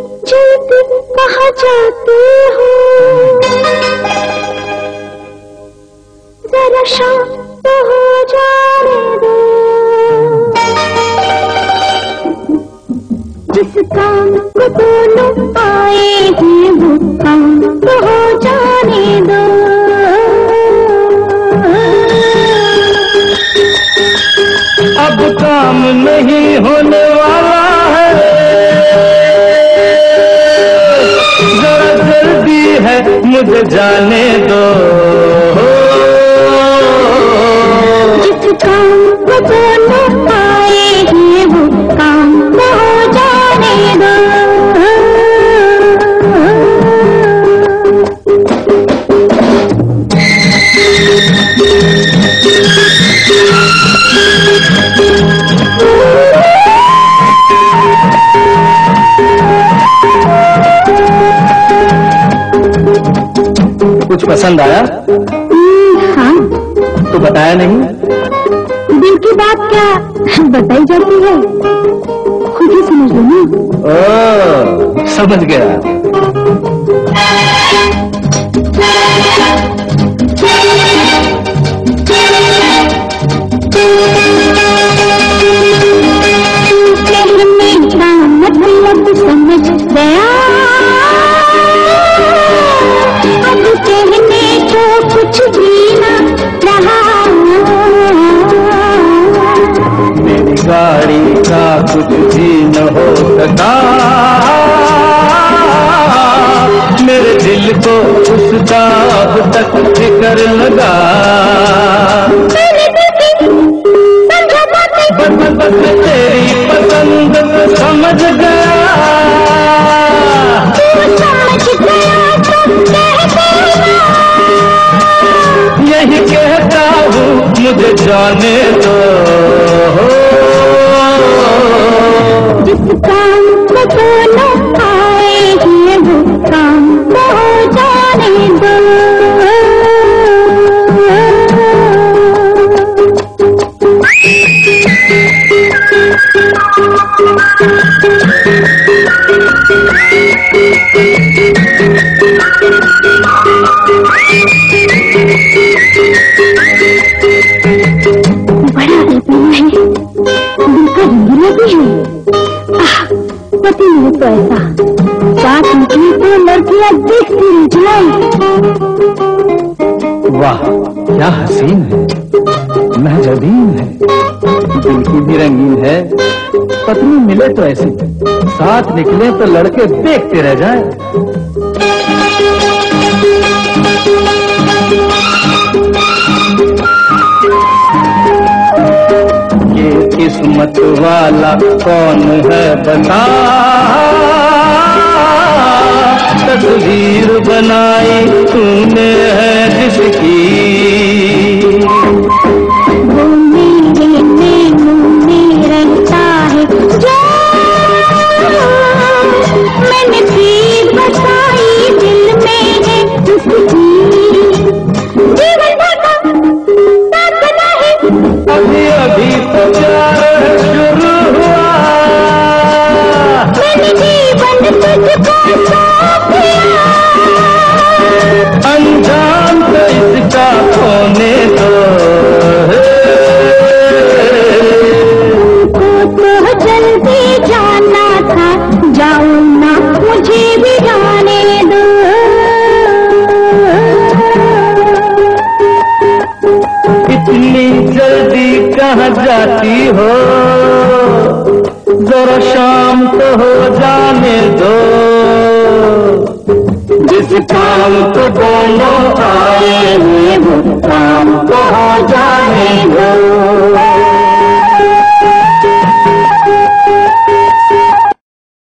चलते कहाँ जाते हो, जरा शांत हो जाने दो। जिस काम को दोनों आए हैं वो काम तो हो जाने दो। अब काम नहीं होने वाला है, जरा जल्दी है मुझे जाने दो। जिस काम को दोनों आए हैं वो काम तो हो जाने दो। कुछ पसंद आया? हाँ। तो बताया नहीं? दिल की बात क्या बताई जाती है, खुद ही समझ लो ना। ओह, समझ गया। मतलब समझ गया, अब कहने को कुछ भी ना रहा। मेरी गाड़ी का कुछ भी न हो सका, मेरे दिल को उसका अब तक फिक्र लगा। बस तेरी पसंद समझ गया, यही कहता हूँ मुझे जाने दो। जिस काम को दोनों आए हैं वो काम तो हो जाने दो। बड़ा बेपना है, दिल का रंगीला भी है। पति नहीं तो ऐसा साथ निकली तो लड़कियां देखती रह जाए। वाह क्या हसीन है, महजबीन है, दिल की भी रंगीन है। पत्नी मिले तो ऐसी, साथ निकले तो लड़के देखते रह जाए। ये किस्मत वाला कौन है बता, तस्वीर बनाई तूने है जिसकी। वो मेरे में रहता है जो मैंने भी बताई दिल में है उसकी। जीवन भर का साथ नहीं, अभी अभी तो प्यार शुरू हुआ, मैंने जीवन तुझको सौंप दिया। अंजाम तो इसका होने दो। को तो जल्दी जाना था, जाओ ना मुझे भी जाने दो। इतनी जल्दी कहाँ जाती हो, जरा शाम तो हो जाने दो। जिस काम को दोनों